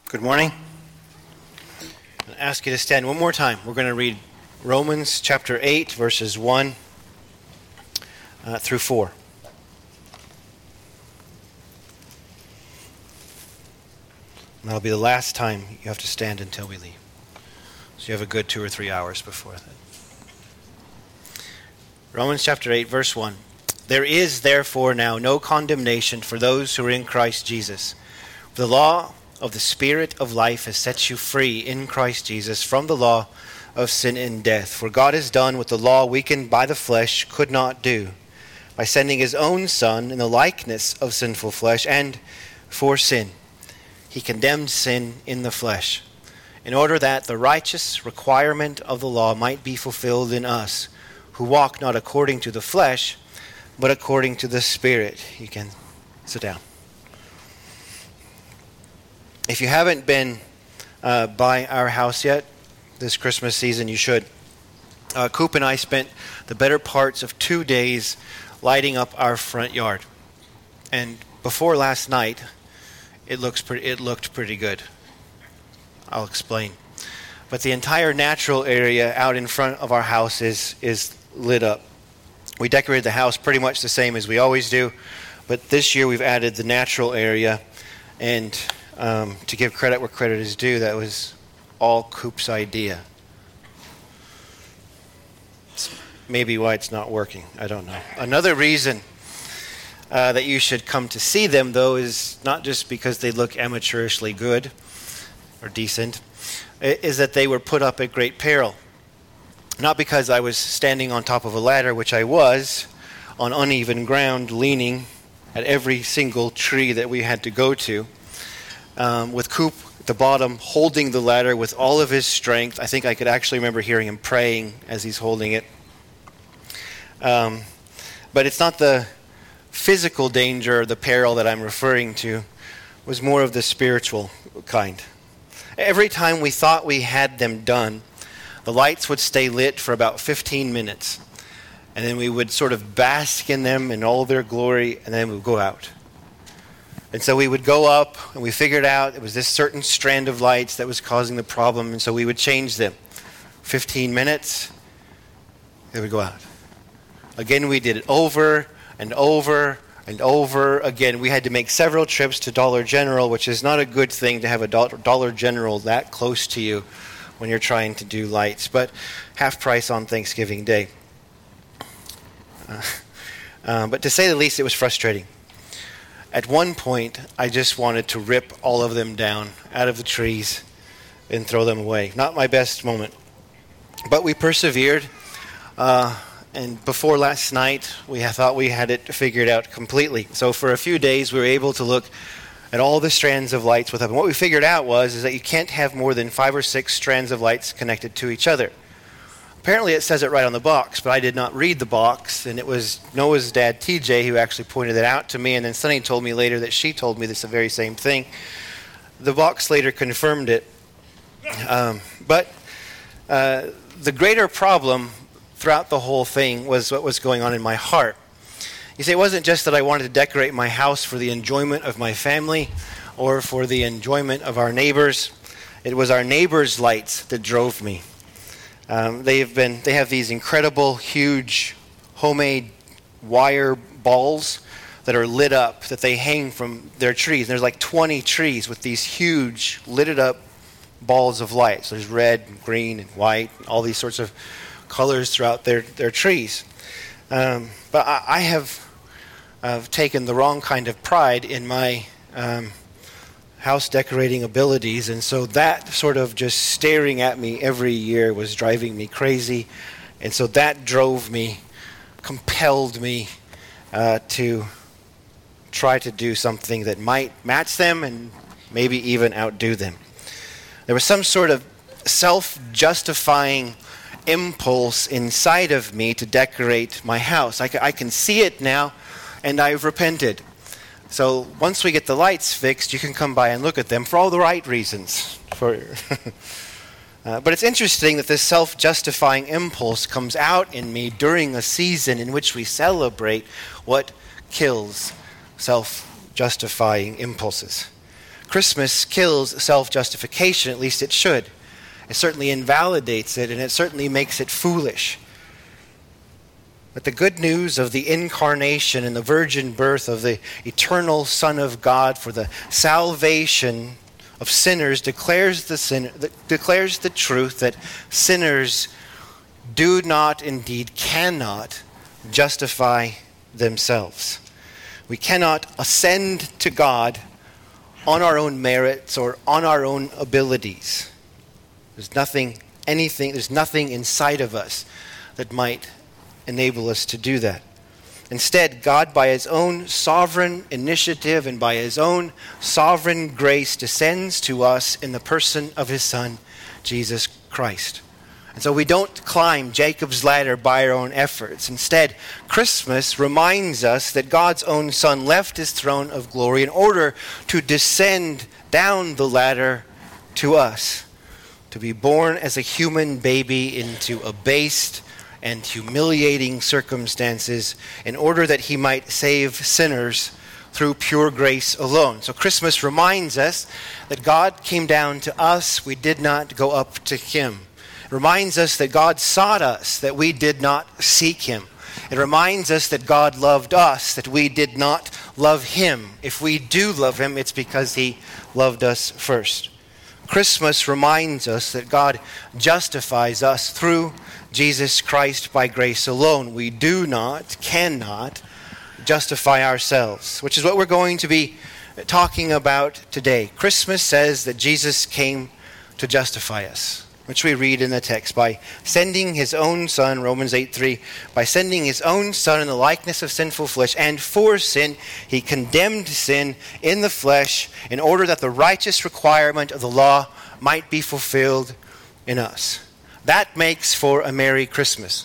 Good morning. I'll ask you to stand one more time. We're going to read Romans chapter 8, verses 1 through 4. And that'll be the last time you have to stand until we leave. So you have a good 2 or 3 hours before that. Romans chapter 8, verse 1. There is therefore now no condemnation for those who are in Christ Jesus. The law of the Spirit of life has set you free in Christ Jesus from the law of sin and death. For God has done what the law, weakened by the flesh, could not do, by sending his own Son in the likeness of sinful flesh, and for sin. He condemned sin in the flesh, in order that the righteous requirement of the law might be fulfilled in us, who walk not according to the flesh, but according to the Spirit. You can sit down. If you haven't been by our house yet this Christmas season, you should. Coop and I spent the better parts of 2 days lighting up our front yard. And before last night, it looked pretty good. I'll explain. But the entire natural area out in front of our house is lit up. We decorated the house pretty much the same as we always do, but this year we've added the natural area, and to give credit where credit is due, that was all Coop's idea. It's maybe why it's not working. I don't know. Another reason that you should come to see them, though, is not just because they look amateurishly good or decent, is that they were put up at great peril. Not because I was standing on top of a ladder, which I was, on uneven ground, leaning at every single tree that we had to go to, with Coop at the bottom holding the ladder with all of his strength. I think I could actually remember hearing him praying as he's holding it. But it's not the physical danger or the peril that I'm referring to. It was more of the spiritual kind. Every time we thought we had them done, the lights would stay lit for about 15 minutes. And then we would sort of bask in them in all their glory, and then we would go out. And so we would go up, and we figured out it was this certain strand of lights that was causing the problem, and so we would change them. 15 minutes, they would go out. Again, we did it over and over and over again. We had to make several trips to Dollar General, which is not a good thing to have a Dollar General that close to you when you're trying to do lights, but half price on Thanksgiving Day. But to say the least, it was frustrating. At one point, I just wanted to rip all of them down out of the trees and throw them away. Not my best moment. But we persevered, and before last night, we thought we had it figured out completely. So for a few days, we were able to look at all the strands of lights with them. And what we figured out is that you can't have more than 5 or 6 strands of lights connected to each other. Apparently it says it right on the box, but I did not read the box, and it was Noah's dad, TJ, who actually pointed it out to me, and then Sunny told me later that she told me this the very same thing. The box later confirmed it. But the greater problem throughout the whole thing was what was going on in my heart. You see, it wasn't just that I wanted to decorate my house for the enjoyment of my family or for the enjoyment of our neighbors. It was our neighbors' lights that drove me. They have these incredible, huge, homemade wire balls that are lit up, that they hang from their trees. And there's like 20 trees with these huge, lit up balls of light. So there's red, and green, and white, and all these sorts of colors throughout their trees. But I have taken the wrong kind of pride in my house decorating abilities, and so that sort of just staring at me every year was driving me crazy, and so that compelled me to try to do something that might match them and maybe even outdo them. There was some sort of self-justifying impulse inside of me to decorate my house. I can see it now, and I've repented. So once we get the lights fixed, you can come by and look at them for all the right reasons. But it's interesting that this self-justifying impulse comes out in me during a season in which we celebrate what kills self-justifying impulses. Christmas kills self-justification, at least it should. It certainly invalidates it, and it certainly makes it foolish. But the good news of the incarnation and the virgin birth of the eternal Son of God for the salvation of sinners declares the truth that sinners do not, indeed cannot, justify themselves. We cannot ascend to God on our own merits or on our own abilities. There's nothing inside of us that might enable us to do that. Instead, God, by his own sovereign initiative and by his own sovereign grace, descends to us in the person of his Son, Jesus Christ. And so we don't climb Jacob's ladder by our own efforts. Instead, Christmas reminds us that God's own Son left his throne of glory in order to descend down the ladder to us, to be born as a human baby into abased and humiliating circumstances in order that he might save sinners through pure grace alone. So Christmas reminds us that God came down to us, we did not go up to him. It reminds us that God sought us, that we did not seek him. It reminds us that God loved us, that we did not love him. If we do love him, it's because he loved us first. Christmas reminds us that God justifies us through Jesus Christ by grace alone. We cannot justify ourselves, which is what we're going to be talking about today. Christmas says that Jesus came to justify us, which we read in the text, by sending his own Son, Romans 8:3, by sending his own Son in the likeness of sinful flesh, and for sin, he condemned sin in the flesh in order that the righteous requirement of the law might be fulfilled in us. That makes for a Merry Christmas.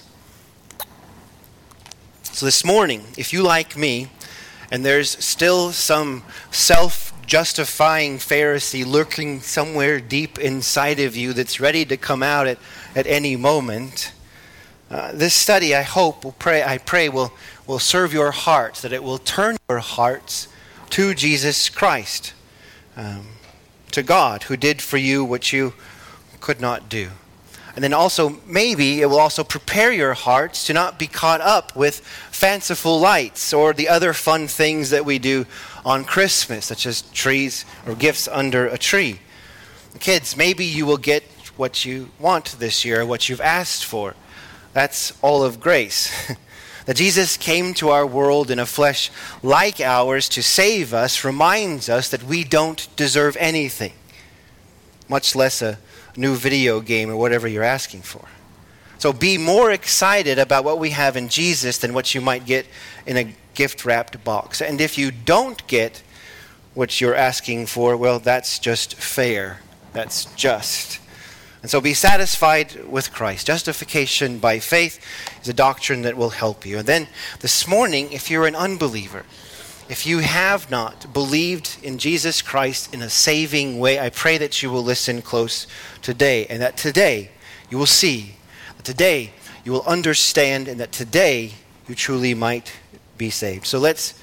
So this morning, if you like me, and there's still some self-justifying Pharisee lurking somewhere deep inside of you that's ready to come out at any moment, this study, I pray will serve your hearts, that it will turn your hearts to Jesus Christ, to God, who did for you what you could not do. And then also, maybe it will also prepare your hearts to not be caught up with fanciful lights or the other fun things that we do on Christmas, such as trees or gifts under a tree. Kids, maybe you will get what you want this year, what you've asked for. That's all of grace. That Jesus came to our world in a flesh like ours to save us reminds us that we don't deserve anything, much less a new video game or whatever you're asking for. So be more excited about what we have in Jesus than what you might get in a gift-wrapped box. And if you don't get what you're asking for, well, that's just fair. That's just. And so be satisfied with Christ. Justification by faith is a doctrine that will help you. And then this morning, if you're an unbeliever, if you have not believed in Jesus Christ in a saving way, I pray that you will listen close today, and that today you will see, that today you will understand, and that today you truly might be saved. So let's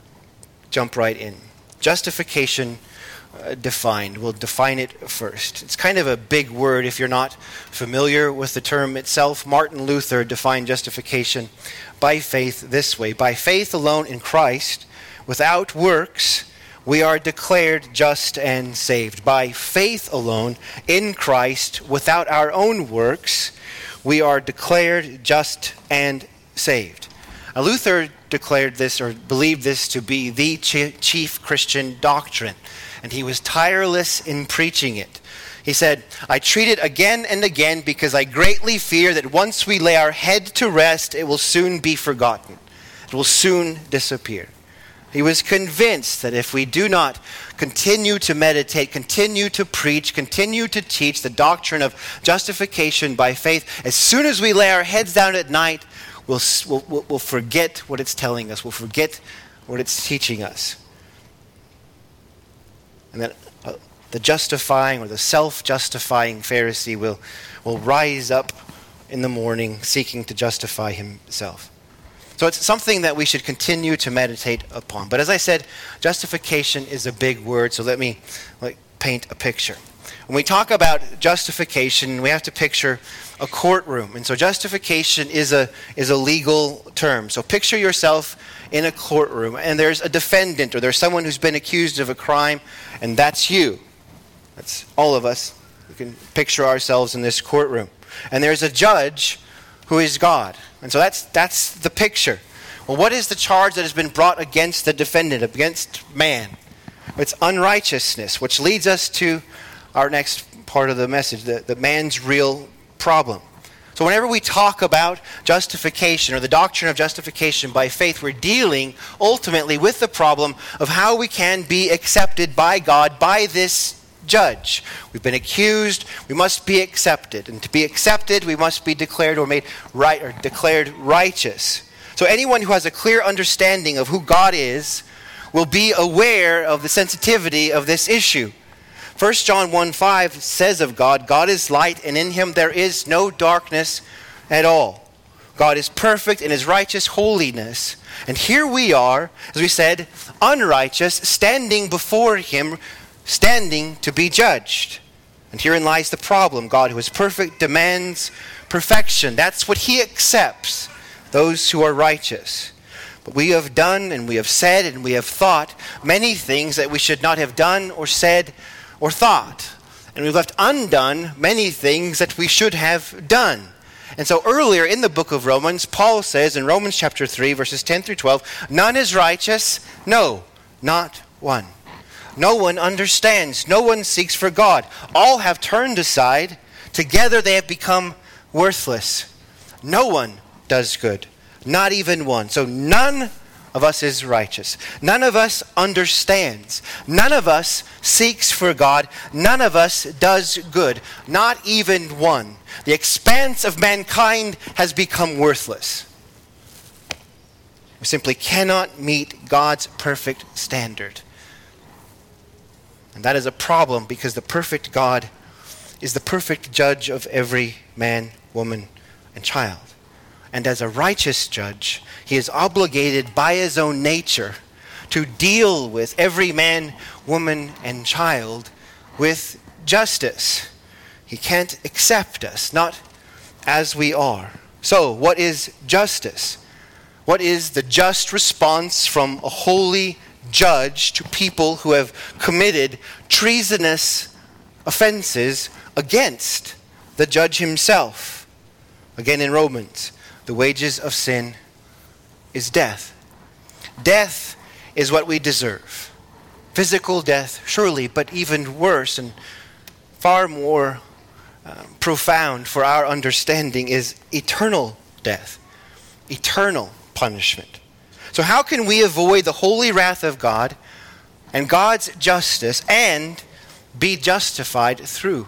jump right in. Justification defined. We'll define it first. It's kind of a big word if you're not familiar with the term itself. Martin Luther defined justification by faith this way: by faith alone in Christ, without works, we are declared just and saved. By faith alone in Christ, without our own works, we are declared just and saved. Now, Luther declared this, or believed this, to be the chief Christian doctrine, and he was tireless in preaching it. He said, "I treat it again and again because I greatly fear that once we lay our head to rest, it will soon be forgotten. It will soon disappear." He was convinced that if we do not continue to meditate, continue to preach, continue to teach the doctrine of justification by faith, as soon as we lay our heads down at night, we'll forget what it's telling us. We'll forget what it's teaching us. And that the justifying or the self-justifying Pharisee will rise up in the morning seeking to justify himself. So it's something that we should continue to meditate upon. But as I said, justification is a big word, so let me paint a picture. When we talk about justification, we have to picture a courtroom. And so justification is a legal term. So picture yourself in a courtroom, and there's a defendant, or there's someone who's been accused of a crime, and that's you. That's all of us. We can picture ourselves in this courtroom. And there's a judge who is God. And so that's the picture. Well, what is the charge that has been brought against the defendant, against man? It's unrighteousness, which leads us to our next part of the message, the man's real problem. So whenever we talk about justification or the doctrine of justification by faith, we're dealing ultimately with the problem of how we can be accepted by God, by this judge. We've been accused, we must be accepted. And to be accepted, we must be declared or made right or declared righteous. So anyone who has a clear understanding of who God is will be aware of the sensitivity of this issue. 1 John 1:5 says of God, God is light, and in him there is no darkness at all. God is perfect in his righteous holiness. And here we are, as we said, unrighteous, standing before him, standing to be judged. And herein lies the problem. God, who is perfect, demands perfection. That's what he accepts, those who are righteous. But we have done and we have said and we have thought many things that we should not have done or said or thought. And we've left undone many things that we should have done. And so earlier in the book of Romans, Paul says in Romans chapter 3, verses 10 through 12, none is righteous, no, not one. No one understands, no one seeks for God. All have turned aside, together they have become worthless. No one does good, not even one. So none of us is righteous. None of us understands. None of us seeks for God. None of us does good. Not even one. The expanse of mankind has become worthless. We simply cannot meet God's perfect standard. And that is a problem because the perfect God is the perfect judge of every man, woman, and child. And as a righteous judge, he is obligated by his own nature to deal with every man, woman, and child with justice. He can't accept us, not as we are. So, what is justice? What is the just response from a holy judge to people who have committed treasonous offenses against the judge himself? Again in Romans, the wages of sin is death. Death is what we deserve. Physical death, surely, but even worse and far more profound for our understanding is eternal death, eternal punishment. So how can we avoid the holy wrath of God and God's justice and be justified through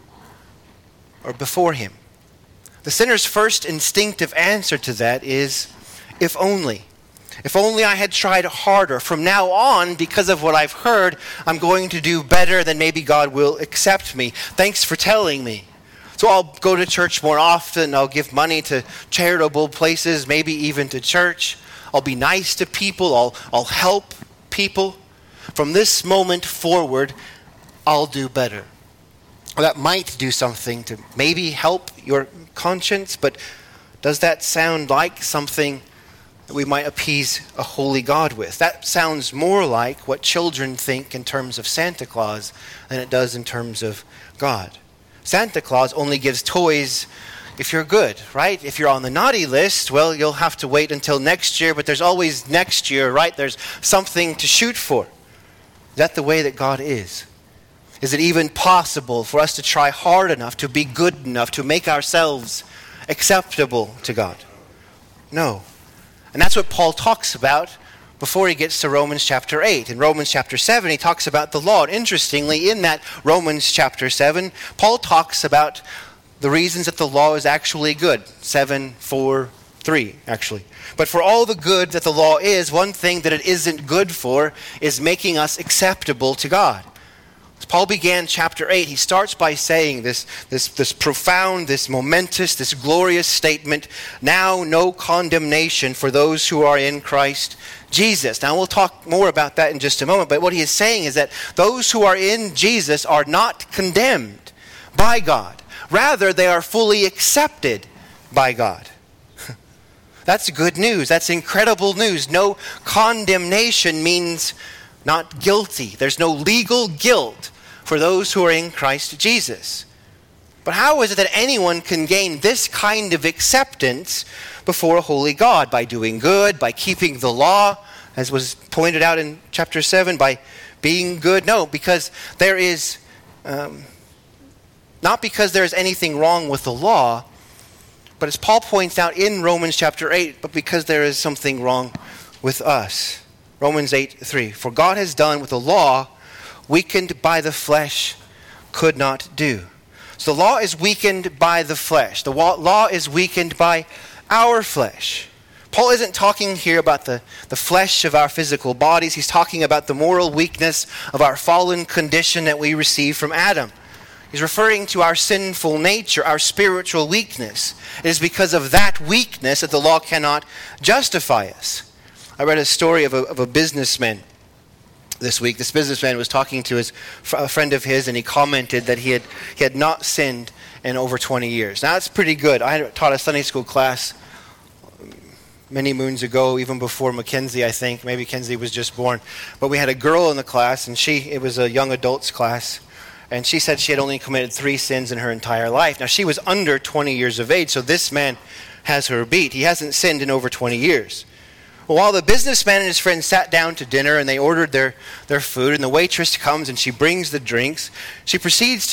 or before him? The sinner's first instinctive answer to that is, if only. If only I had tried harder. From now on, because of what I've heard, I'm going to do better, then maybe God will accept me. Thanks for telling me. So I'll go to church more often. I'll give money to charitable places, maybe even to church. I'll be nice to people. I'll help people. From this moment forward, I'll do better. Well, that might do something to maybe help your conscience, but does that sound like something that we might appease a holy God with? That sounds more like what children think in terms of Santa Claus than it does in terms of God. Santa Claus only gives toys if you're good, right? If you're on the naughty list, well, you'll have to wait until next year, but there's always next year, right? There's something to shoot for. Is that the way that God is? Is it even possible for us to try hard enough, to be good enough, to make ourselves acceptable to God? No. And that's what Paul talks about before he gets to Romans chapter 8. In Romans chapter 7, he talks about the law. And interestingly, in that Romans chapter 7, Paul talks about the reasons that the law is actually good. 7:4-3, actually. But for all the good that the law is, one thing that it isn't good for is making us acceptable to God. Paul began chapter 8. He starts by saying this profound, this momentous, this glorious statement, now no condemnation for those who are in Christ Jesus. Now we'll talk more about that in just a moment, but what he is saying is that those who are in Jesus are not condemned by God. Rather, they are fully accepted by God. That's good news. That's incredible news. No condemnation means not guilty. There's no legal guilt for those who are in Christ Jesus. But how is it that anyone can gain this kind of acceptance before a holy God? By doing good, by keeping the law, as was pointed out in chapter 7, by being good? No, because there is, not because there is anything wrong with the law, but as Paul points out in Romans chapter 8, but because there is something wrong with us. Romans 8:3, for God has done what the law, weakened by the flesh, could not do. So the law is weakened by the flesh. The law is weakened by our flesh. Paul isn't talking here about the flesh of our physical bodies. He's talking about the moral weakness of our fallen condition that we receive from Adam. He's referring to our sinful nature, our spiritual weakness. It is because of that weakness that the law cannot justify us. I read a story of a businessman this week. This businessman was talking to a friend of his, and he commented that he had not sinned in over 20 years. Now, that's pretty good. I taught a Sunday school class many moons ago, even before Mackenzie, I think. Maybe Kenzie was just born. But we had a girl in the class, and it was a young adults class. And she said she had only committed 3 sins in her entire life. Now, she was under 20 years of age, so this man has her beat. He hasn't sinned in over 20 years. Well, while the businessman and his friend sat down to dinner and they ordered their food, and the waitress comes and she brings the drinks, she proceeds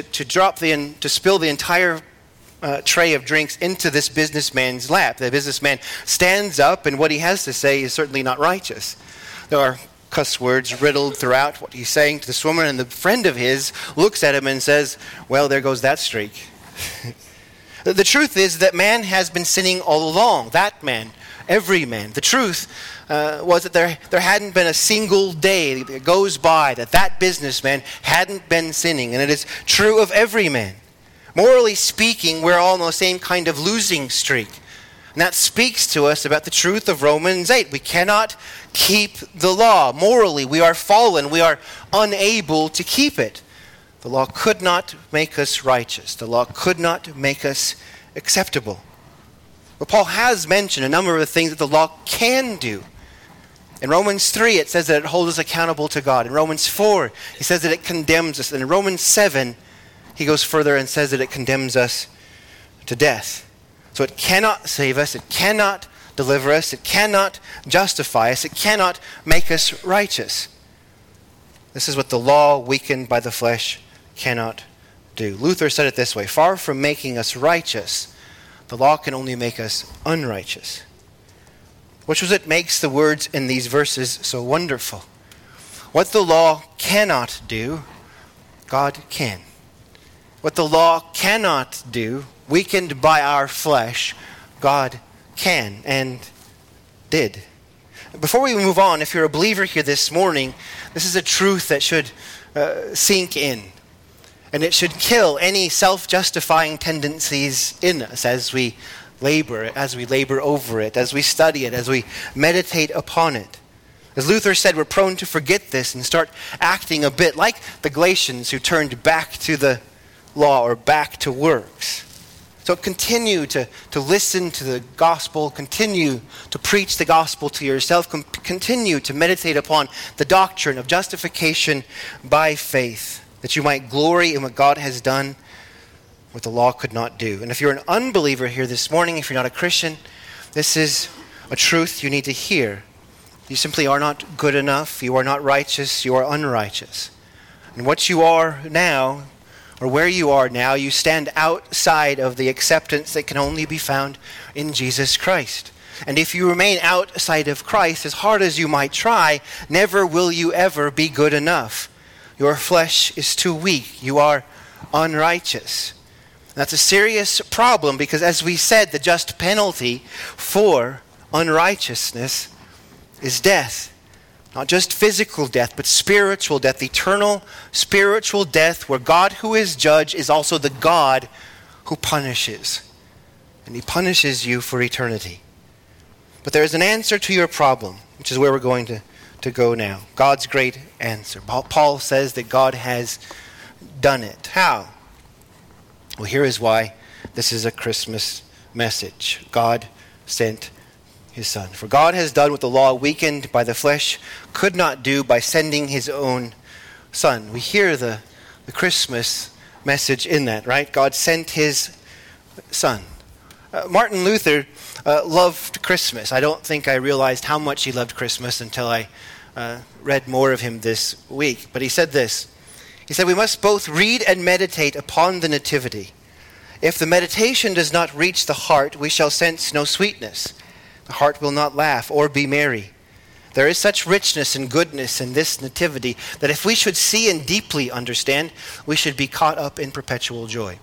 to spill the entire tray of drinks into this businessman's lap. The businessman stands up, and what he has to say is certainly not righteous. There are cuss words riddled throughout what he's saying to this woman, and the friend of his looks at him and says, well, there goes that streak. The truth is that man has been sinning all along. That man, every man. The truth was that there hadn't been a single day that goes by that businessman hadn't been sinning, and it is true of every man. Morally speaking, we're all on the same kind of losing streak. And that speaks to us about the truth of Romans 8. We cannot keep the law. Morally, we are fallen. We are unable to keep it. The law could not make us righteous. The law could not make us acceptable. But Paul has mentioned a number of the things that the law can do. In Romans 3, it says that it holds us accountable to God. In Romans 4, he says that it condemns us. And in Romans 7, he goes further and says that it condemns us to death. So it cannot save us, it cannot deliver us, it cannot justify us, it cannot make us righteous. This is what the law, weakened by the flesh, cannot do. Luther said it this way, far from making us righteous, the law can only make us unrighteous. Which was what makes the words in these verses so wonderful. What the law cannot do, God can. What the law cannot do, weakened by our flesh, God can and did. Before we move on, if you're a believer here this morning, this is a truth that should sink in. And it should kill any self-justifying tendencies in us as we labor over it, as we study it, as we meditate upon it. As Luther said, we're prone to forget this and start acting a bit like the Galatians who turned back to the law or back to works. So continue to listen to the gospel, continue to preach the gospel to yourself, continue to meditate upon the doctrine of justification by faith, that you might glory in what God has done, what the law could not do. And if you're an unbeliever here this morning, if you're not a Christian, this is a truth you need to hear. You simply are not good enough, you are not righteous, you are unrighteous. And what you are now, or where you are now, you stand outside of the acceptance that can only be found in Jesus Christ. And if you remain outside of Christ, as hard as you might try, never will you ever be good enough. Your flesh is too weak. You are unrighteous. That's a serious problem because, as we said, the just penalty for unrighteousness is death. Not just physical death, but spiritual death, eternal spiritual death, where God, who is judge, is also the God who punishes. And he punishes you for eternity. But there is an answer to your problem, which is where we're going to go now. God's great answer. Paul says that God has done it. How? Well, here is why this is a Christmas message. God sent his Son. For God has done what the law, weakened by the flesh, could not do by sending his own Son. We hear the Christmas message in that, right? God sent his Son. Martin Luther loved Christmas. I don't think I realized how much he loved Christmas until I read more of him this week. But he said this. He said, "We must both read and meditate upon the Nativity. If the meditation does not reach the heart, we shall sense no sweetness. The heart will not laugh or be merry. There is such richness and goodness in this Nativity that if we should see and deeply understand, we should be caught up in perpetual joy."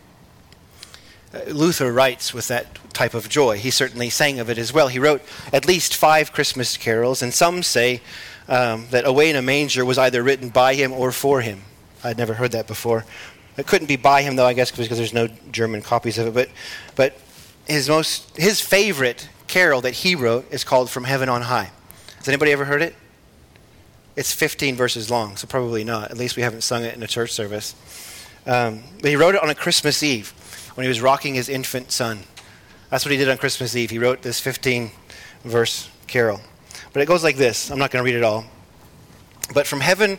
Luther writes with that type of joy. He certainly sang of it as well. He wrote at least 5 Christmas carols, and some say that Away in a Manger was either written by him or for him. I'd never heard that before. It couldn't be by him, though, I guess, because there's no German copies of it. But his favorite carol that he wrote is called From Heaven on High. Has anybody ever heard it? It's 15 verses long, so probably not. At least we haven't sung it in a church service. But he wrote it on a Christmas Eve when he was rocking his infant son. That's what he did on Christmas Eve. He wrote this 15-verse carol. But it goes like this. I'm not going to read it all. But from heaven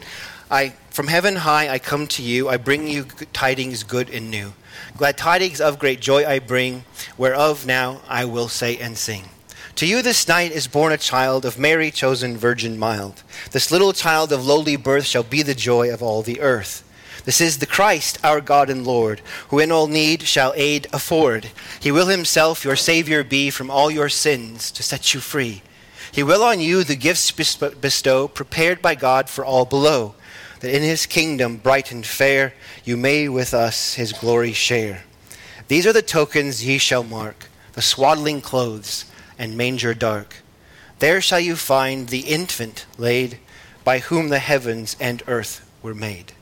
high I come to you. I bring you tidings good and new. Glad tidings of great joy I bring, whereof now I will say and sing. To you this night is born a child of Mary chosen virgin mild. This little child of lowly birth shall be the joy of all the earth. This is the Christ, our God and Lord, who in all need shall aid afford. He will himself your Savior be from all your sins to set you free. He will on you the gifts bestow, prepared by God for all below, that in his kingdom bright and fair you may with us his glory share. These are the tokens ye shall mark, the swaddling clothes and manger dark. There shall you find the infant laid, by whom the heavens and earth were made.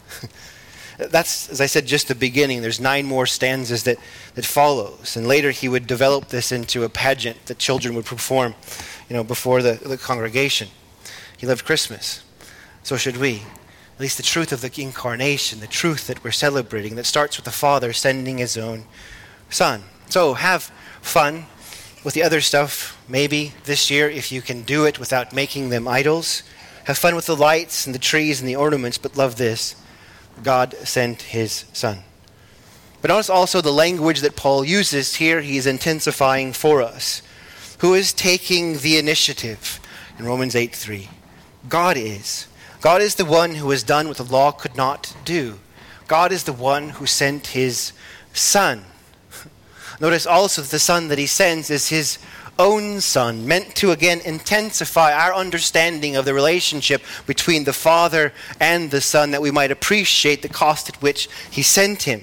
That's, as I said, just the beginning. There's 9 more stanzas that follows. And later he would develop this into a pageant that children would perform, before the congregation. He loved Christmas. So should we. At least the truth of the incarnation, the truth that we're celebrating, that starts with the Father sending his own Son. So have fun with the other stuff, maybe this year, if you can do it without making them idols. Have fun with the lights and the trees and the ornaments, but love this. God sent his Son. But notice also the language that Paul uses here. He is intensifying for us. Who is taking the initiative? In Romans 8:3. God is. God is the one who has done what the law could not do. God is the one who sent his Son. Notice also that the Son that he sends is his own Son, meant to again intensify our understanding of the relationship between the Father and the Son, that we might appreciate the cost at which he sent him.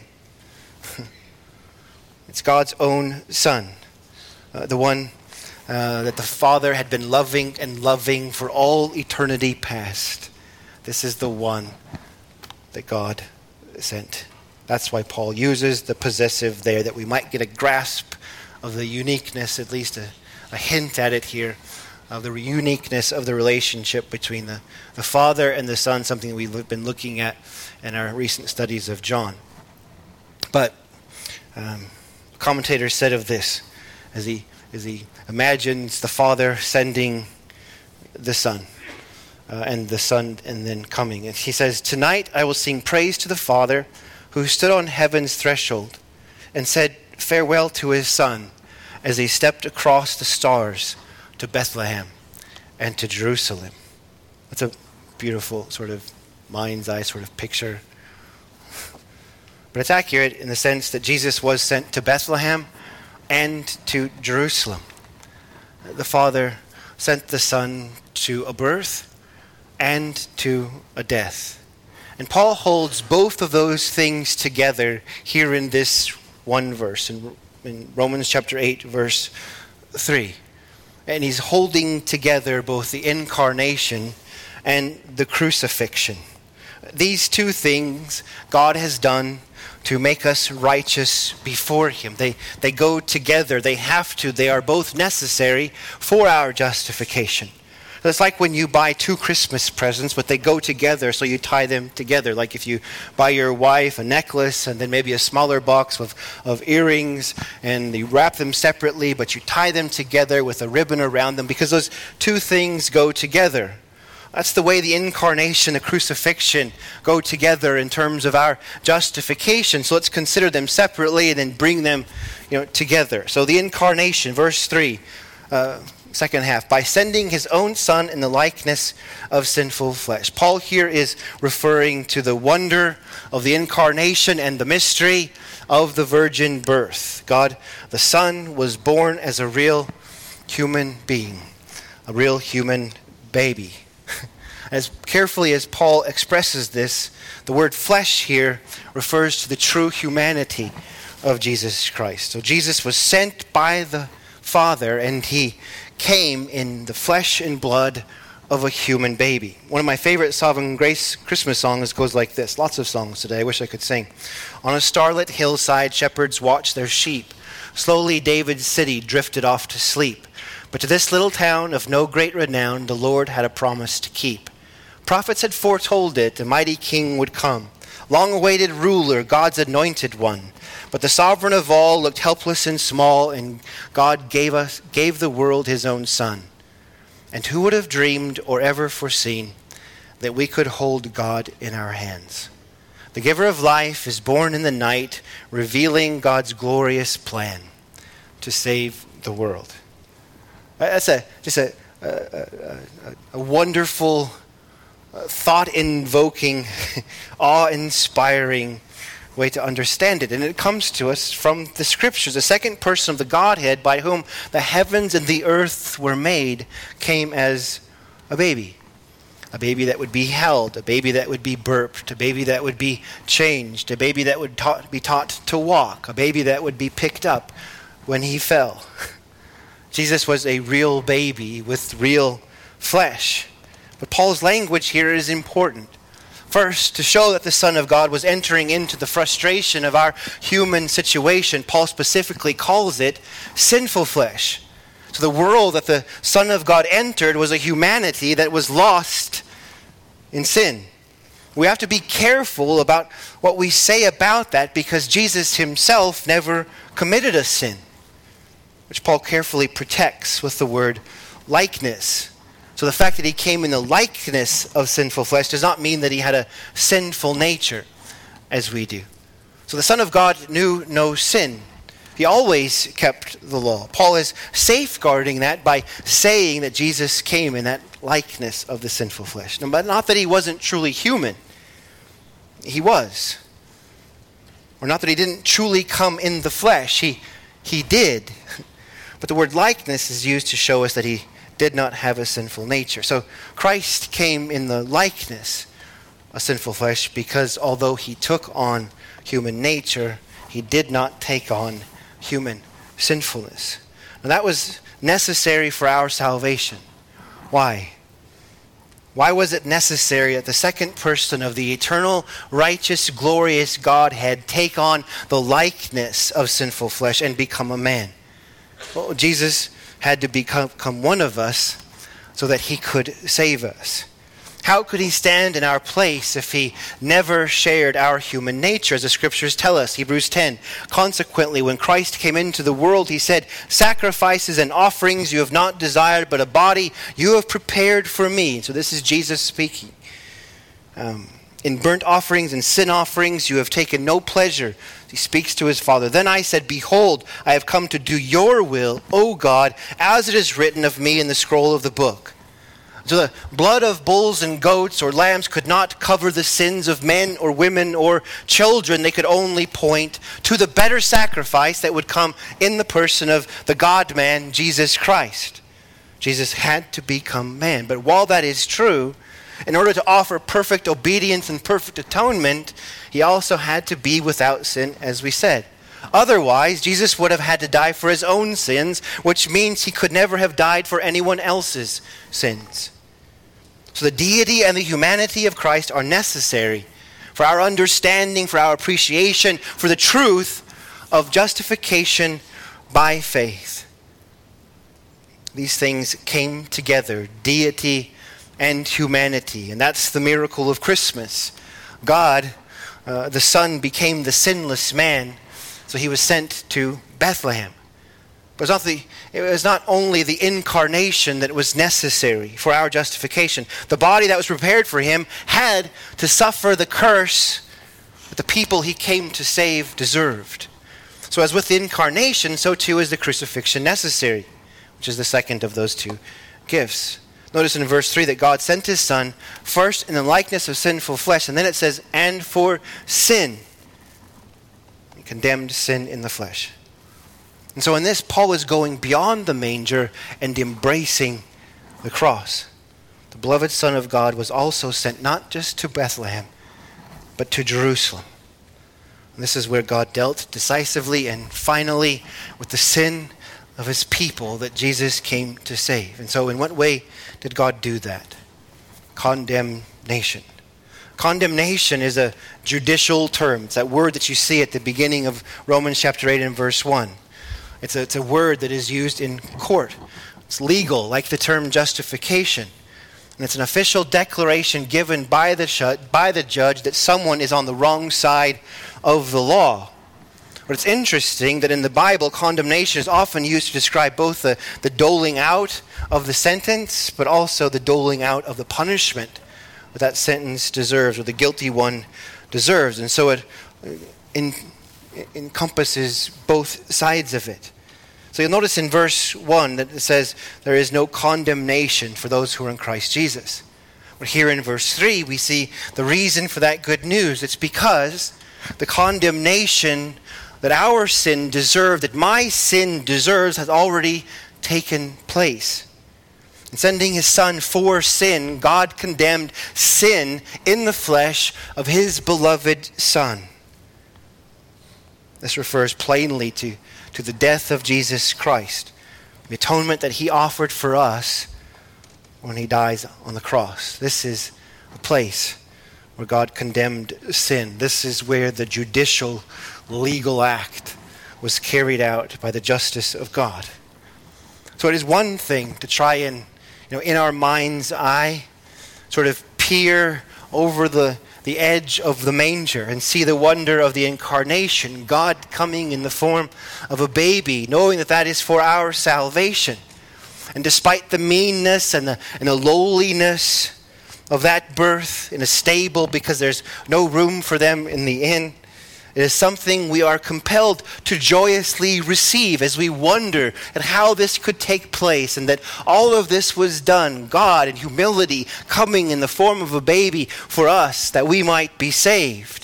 It's God's own Son, the one that the Father had been loving for all eternity past. This is the one that God sent. That's why Paul uses the possessive there, that we might get a grasp of the uniqueness, at least a hint at it here, of the uniqueness of the relationship between the Father and the Son, something we've been looking at in our recent studies of John. But commentators said of this, as he imagines the Father sending the Son, and the Son and then coming. And he says, "Tonight I will sing praise to the Father who stood on heaven's threshold and said farewell to his Son as he stepped across the stars to Bethlehem and to Jerusalem." That's a beautiful sort of mind's eye sort of picture. But it's accurate in the sense that Jesus was sent to Bethlehem and to Jerusalem. The Father sent the Son to a birth and to a death. And Paul holds both of those things together here in this one verse, in Romans chapter 8, verse 3. And he's holding together both the incarnation and the crucifixion. These two things God has done to make us righteous before him. They go together. They have to. They are both necessary for our justification. It's like when you buy two Christmas presents, but they go together, so you tie them together. Like if you buy your wife a necklace and then maybe a smaller box of earrings, and you wrap them separately, but you tie them together with a ribbon around them because those two things go together. That's the way the incarnation, the crucifixion go together in terms of our justification. So let's consider them separately and then bring them together. So the incarnation, verse 3, second half, by sending his own son in the likeness of sinful flesh. Paul here is referring to the wonder of the incarnation and the mystery of the virgin birth. God, the Son, was born as a real human being, a real human baby. As carefully as Paul expresses this, the word flesh here refers to the true humanity of Jesus Christ. So Jesus was sent by the Father, and he came in the flesh and blood of a human baby. One of my favorite Sovereign Grace Christmas songs goes like this. Lots of songs today. I wish I could sing. On a starlit hillside, shepherds watched their sheep. Slowly David's city drifted off to sleep. But to this little town of no great renown, the Lord had a promise to keep. Prophets had foretold it, a mighty king would come. Long-awaited ruler, God's anointed one. But the sovereign of all looked helpless and small, and God gave the world his own son. And who would have dreamed or ever foreseen that we could hold God in our hands? The giver of life is born in the night, revealing God's glorious plan to save the world. That's just a wonderful, thought-invoking, awe-inspiring way to understand it. And it comes to us from the Scriptures. The second person of the Godhead, by whom the heavens and the earth were made, came as a baby. A baby that would be held, a baby that would be burped, a baby that would be changed, a baby that would be taught to walk, a baby that would be picked up when he fell. Jesus was a real baby with real flesh. But Paul's language here is important. First, to show that the Son of God was entering into the frustration of our human situation, Paul specifically calls it sinful flesh. So the world that the Son of God entered was a humanity that was lost in sin. We have to be careful about what we say about that, because Jesus himself never committed a sin, which Paul carefully protects with the word likeness. So the fact that he came in the likeness of sinful flesh does not mean that he had a sinful nature as we do. So the Son of God knew no sin. He always kept the law. Paul is safeguarding that by saying that Jesus came in that likeness of the sinful flesh. But not that he wasn't truly human. He was. Or not that he didn't truly come in the flesh. He did. But the word likeness is used to show us that he did not have a sinful nature. So Christ came in the likeness of sinful flesh because although he took on human nature, he did not take on human sinfulness. Now that was necessary for our salvation. Why? Why was it necessary that the second person of the eternal, righteous, glorious Godhead take on the likeness of sinful flesh and become a man? Well, Jesus had to become one of us so that he could save us. How could he stand in our place if he never shared our human nature? As the Scriptures tell us, Hebrews 10, consequently, when Christ came into the world, he said, sacrifices and offerings you have not desired, but a body you have prepared for me. So this is Jesus speaking. In burnt offerings and sin offerings you have taken no pleasure. He speaks to his Father. Then I said, behold, I have come to do your will, O God, as it is written of me in the scroll of the book. So the blood of bulls and goats or lambs could not cover the sins of men or women or children. They could only point to the better sacrifice that would come in the person of the God-man, Jesus Christ. Jesus had to become man. But while that is true, in order to offer perfect obedience and perfect atonement, he also had to be without sin, as we said. Otherwise, Jesus would have had to die for his own sins, which means he could never have died for anyone else's sins. So the deity and the humanity of Christ are necessary for our understanding, for our appreciation, for the truth of justification by faith. These things came together, deity and humanity, and that's the miracle of Christmas. God, the Son, became the sinless man, so he was sent to Bethlehem. But it was not only the incarnation that was necessary for our justification. The body that was prepared for him had to suffer the curse that the people he came to save deserved. So as with the incarnation, so too is the crucifixion necessary, which is the second of those two gifts. Notice in verse 3 that God sent his Son first in the likeness of sinful flesh, and then it says, and for sin. He condemned sin in the flesh. And so in this, Paul is going beyond the manger and embracing the cross. The beloved Son of God was also sent not just to Bethlehem, but to Jerusalem. And this is where God dealt decisively and finally with the sin of his people that Jesus came to save. And so in what way did God do that? Condemnation. Condemnation is a judicial term. It's that word that you see at the beginning of Romans chapter 8 and verse 1. It's a word that is used in court. It's legal, like the term justification. And it's an official declaration given by the judge that someone is on the wrong side of the law. But it's interesting that in the Bible, condemnation is often used to describe both the doling out of the sentence, but also the doling out of the punishment that sentence deserves, or the guilty one deserves. And so it encompasses both sides of it. So you'll notice in verse 1 that it says there is no condemnation for those who are in Christ Jesus. But here in verse 3 we see the reason for that good news. It's because the condemnation that our sin deserved, that my sin deserves, has already taken place. In sending his Son for sin, God condemned sin in the flesh of his beloved Son. This refers plainly to the death of Jesus Christ, the atonement that he offered for us when he dies on the cross. This is the place where God condemned sin. This is where the judicial, legal act was carried out by the justice of God. So it is one thing to try and, in our mind's eye, sort of peer over the edge of the manger and see the wonder of the incarnation, God coming in the form of a baby, knowing that that is for our salvation. And despite the meanness and the lowliness of that birth in a stable, because there's no room for them in the inn, it is something we are compelled to joyously receive as we wonder at how this could take place, and that all of this was done, God in humility coming in the form of a baby for us that we might be saved.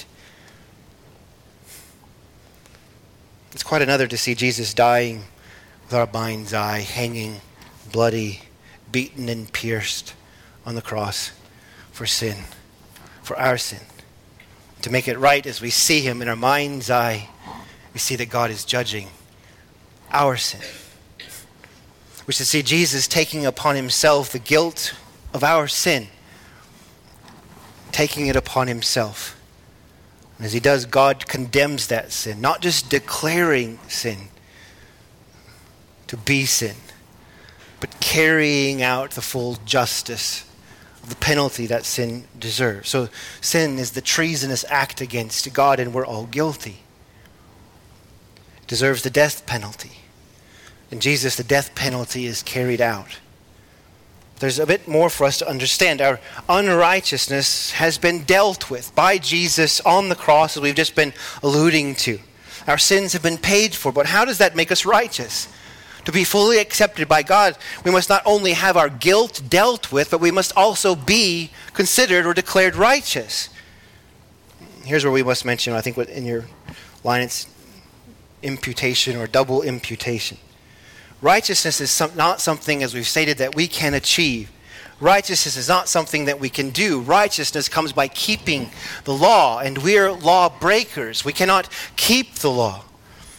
It's quite another to see Jesus dying with our mind's eye, hanging, bloody, beaten and pierced on the cross for sin, for our sin. To make it right, as we see him in our mind's eye, we see that God is judging our sin. We should see Jesus taking upon himself the guilt of our sin, taking it upon himself. And as he does, God condemns that sin, not just declaring sin to be sin, but carrying out the full justice, the penalty that sin deserves. So sin is the treasonous act against God, and we're all guilty. It deserves the death penalty. In Jesus, the death penalty is carried out. There's a bit more for us to understand. Our unrighteousness has been dealt with by Jesus on the cross, as we've just been alluding to. Our sins have been paid for, but how does that make us righteous? To be fully accepted by God, we must not only have our guilt dealt with, but we must also be considered or declared righteous. Here's where we must mention, I think in your line, it's imputation or double imputation. Righteousness is not something, as we've stated, that we can achieve. Righteousness is not something that we can do. Righteousness comes by keeping the law, and we're law breakers. We cannot keep the law.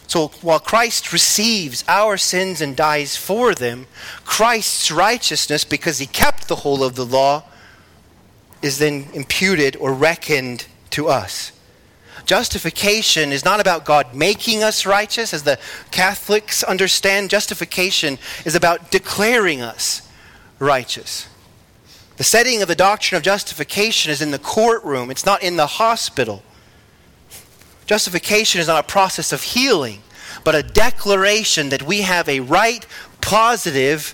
So while Christ receives our sins and dies for them, Christ's righteousness, because he kept the whole of the law, is then imputed or reckoned to us. Justification is not about God making us righteous, as the Catholics understand. Justification is about declaring us righteous. The setting of the doctrine of justification is in the courtroom. It's not in the hospital. Justification is not a process of healing, but a declaration that we have a right, positive,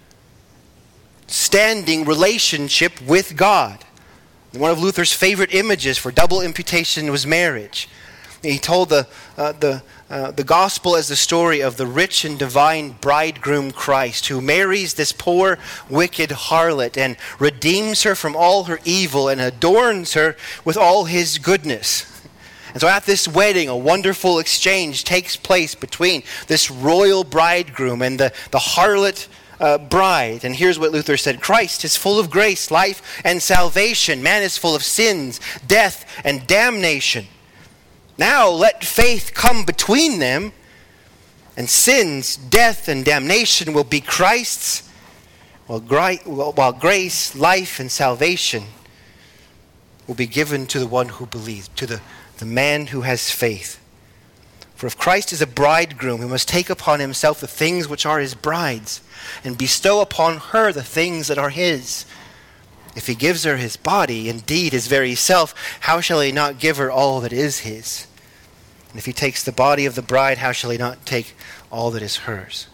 standing relationship with God. One of Luther's favorite images for double imputation was marriage. He told the gospel as the story of the rich and divine bridegroom Christ, who marries this poor, wicked harlot and redeems her from all her evil and adorns her with all his goodness. And so at this wedding, a wonderful exchange takes place between this royal bridegroom and the harlot bride. And here's what Luther said: Christ is full of grace, life, and salvation. Man is full of sins, death, and damnation. Now let faith come between them, and sins, death, and damnation will be Christ's, while grace, life, and salvation will be given to the one who believes, to the man who has faith. For if Christ is a bridegroom, he must take upon himself the things which are his bride's, and bestow upon her the things that are his. If he gives her his body, indeed his very self, how shall he not give her all that is his? And if he takes the body of the bride, how shall he not take all that is hers?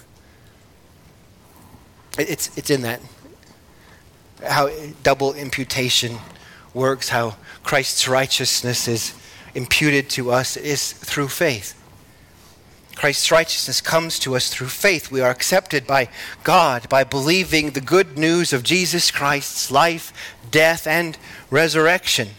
It's in that, how double imputation works, how Christ's righteousness is imputed to us is through faith. Christ's righteousness comes to us through faith. We are accepted by God by believing the good news of Jesus Christ's life, death, and resurrection.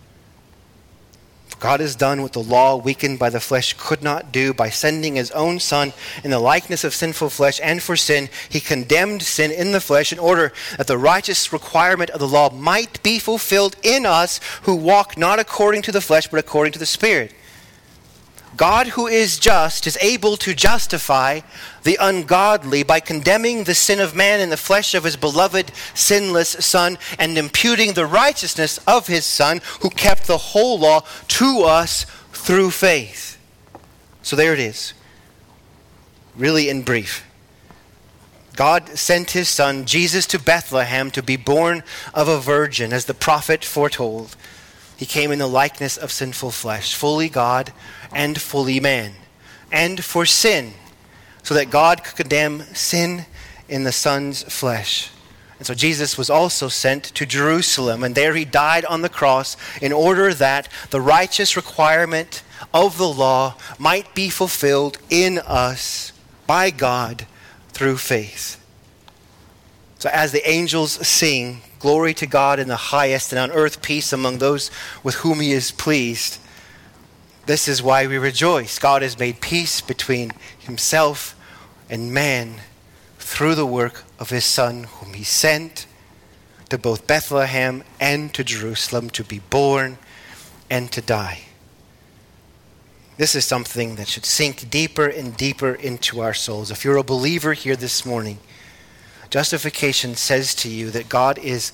For God has done what the law, weakened by the flesh, could not do by sending his own Son in the likeness of sinful flesh, and for sin he condemned sin in the flesh in order that the righteous requirement of the law might be fulfilled in us who walk not according to the flesh but according to the Spirit. God, who is just, is able to justify the ungodly by condemning the sin of man in the flesh of his beloved sinless Son, and imputing the righteousness of his Son, who kept the whole law, to us through faith. So there it is. Really in brief. God sent his Son, Jesus, to Bethlehem to be born of a virgin, as the prophet foretold. He came in the likeness of sinful flesh, fully God and fully man, and for sin, so that God could condemn sin in the Son's flesh. And so Jesus was also sent to Jerusalem, and there he died on the cross in order that the righteous requirement of the law might be fulfilled in us by God through faith. So as the angels sing, "Glory to God in the highest, and on earth peace among those with whom he is pleased," this is why we rejoice. God has made peace between himself and man through the work of his Son, whom he sent to both Bethlehem and to Jerusalem to be born and to die. This is something that should sink deeper and deeper into our souls. If you're a believer here this morning, justification says to you that God is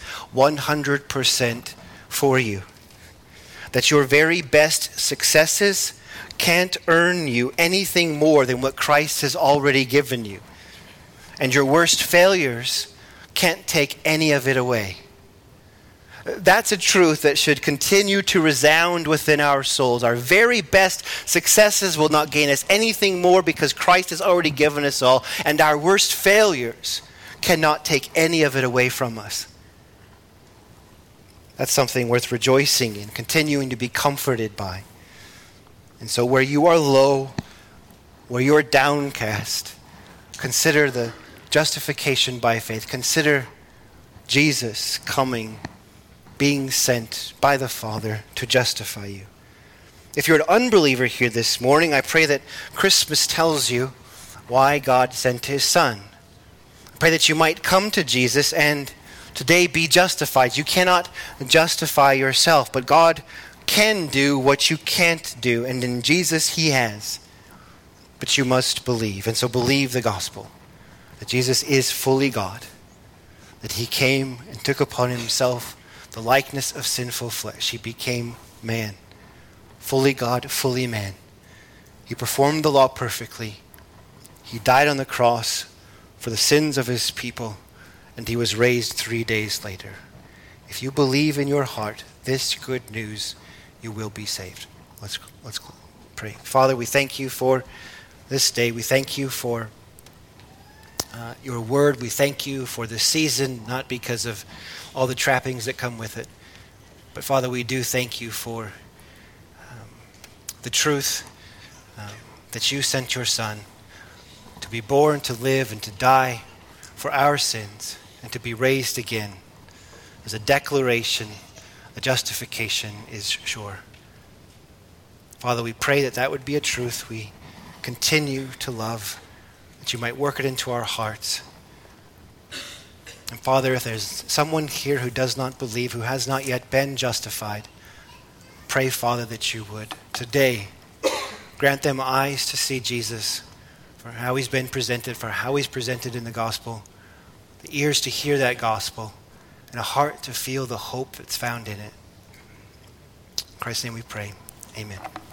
100% for you. That your very best successes can't earn you anything more than what Christ has already given you. And your worst failures can't take any of it away. That's a truth that should continue to resound within our souls. Our very best successes will not gain us anything more because Christ has already given us all, and our worst failures cannot take any of it away from us. That's something worth rejoicing in, continuing to be comforted by. And so where you are low, where you are downcast, consider the justification by faith. Consider Jesus coming, being sent by the Father to justify you. If you're an unbeliever here this morning, I pray that Christmas tells you why God sent his Son. I pray that you might come to Jesus and today be justified. You cannot justify yourself, but God can do what you can't do, and in Jesus he has. but you must believe. And so believe the gospel, that Jesus is fully God, that he came and took upon himself the likeness of sinful flesh. He became man, fully God, fully man. He performed the law perfectly. He died on the cross for the sins of his people, and he was raised 3 days later. If you believe in your heart this good news, you will be saved. Let's pray. Father, we thank you for this day. We thank you for your word. We thank you for this season, not because of all the trappings that come with it, but Father, we do thank you for the truth that you sent your Son to be born, to live, and to die for our sins, and to be raised again as a declaration, a justification is sure. Father, we pray that that would be a truth we continue to love, that you might work it into our hearts. And Father, if there's someone here who does not believe, who has not yet been justified, pray, Father, that you would today grant them eyes to see Jesus for how he's been presented, for how he's presented in the gospel, the ears to hear that gospel, and a heart to feel the hope that's found in it. In Christ's name we pray. Amen.